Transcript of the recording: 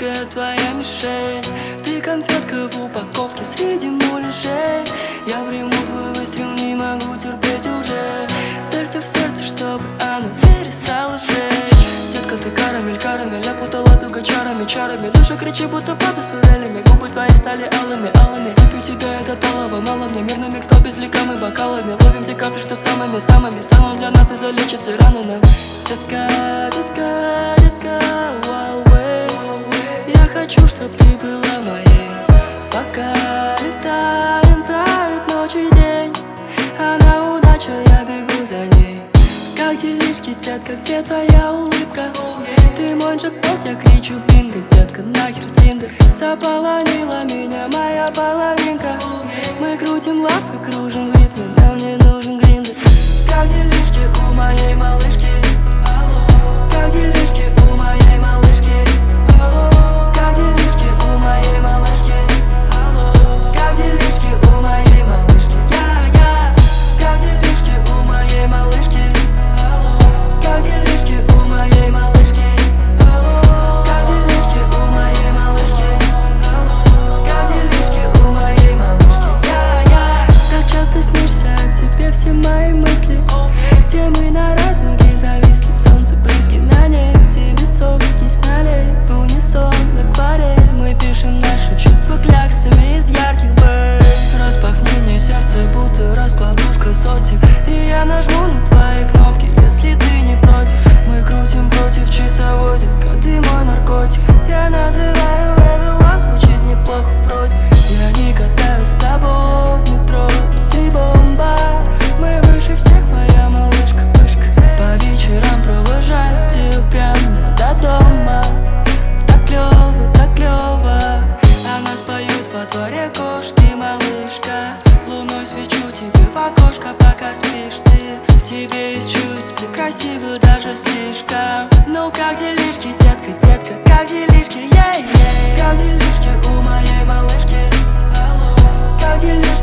сладкая твоя мишень. Ты конфетка в упаковке среди муляжей. Я приму твой выстрел, не могу терпеть уже. Целься в сердце, чтобы оно перестало жечь. Детка, ты карамель, карамель, опутала дуга чарами, чарами. Душа кричит, будто фото с форелями. Губы твои стали алыми, алыми. Выпью тебя, это талово, мало мне. Мирными, кто без ликам и бокалами. Ловим те капли, что самыми, самыми станут для нас и залечат все раны нам. Детка, детка, детка, вау, я хочу, чтоб ты была моей. Пока летаем, тает ночь и день, она удача, я бегу за ней. Как делишки, детка, где твоя улыбка? Ты мой джекпот, я кричу бинго, детка, нахер тиндер. Заполонила меня моя половинка. Мы крутим лав и кружим в ритме, нам не нужен гриндер. Как делишки у моей малышки? Как делишки у моей малышки? Как делишки у моей малышки? Как делишки у моей малышки? Как делишки у моей малышки? Как делишки у моей малышки? Как делишки у моей малышки? Как делишки у моей малышки? Как часто снишься тебе все мои мысли? Где мы на радуге зависли, солнце брызги на ней. Тебе совки сняли в унисон акварель. Мы пишем наши чувства кляксами из ярких бэк. Распахни мне сердце, будто раскладушка сотик, и я нажму на твои кнопки, если ты не против. Мы крутим против часоводик, ты мой наркотик. Я называю это лав, звучит неплохо вроде. Я не катаюсь с тобой в метро, ты бомба. Мы выше всех, моя малышка, вышка. По вечерам провожаю тебя прямо до дома. Так клёво, так клёво. А нас поют во дворе кошки, малышка. Луной свечу тебе в окошко, пока спишь ты. В тебе есть чувства, красиво даже слишком. Ну как делишки, детка, детка, как делишки, ей-ей. Как делишки у моей малышки? Как делишки?